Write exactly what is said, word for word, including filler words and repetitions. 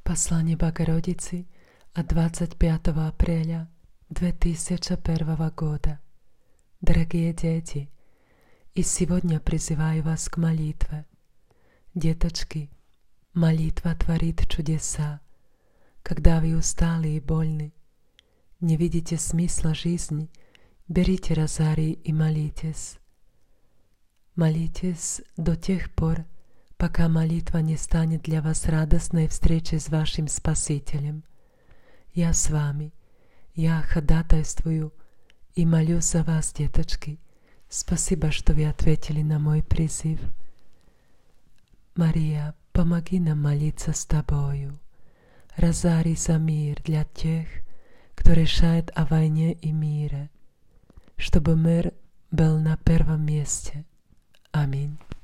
Послание Богородицы от двадцать пятого апреля две тысячи первого года. Дорогие дети, и сегодня призываю вас к молитве. Деточки, молитва творит чудеса. Когда вы устали и больны, не видите смысла жизни, берите розарий и молитесь. Молитесь до тех пор, пока молитва не станет для вас радостной встречей с вашим Спасителем. Я с вами, я ходатайствую и молюсь за вас, деточки. Спасибо, что вы ответили на мой призыв. Мария, помоги нам молиться с Тобою. Розарий за мир для тех, кто решает о войне и мире, чтобы мир был на первом месте. Аминь.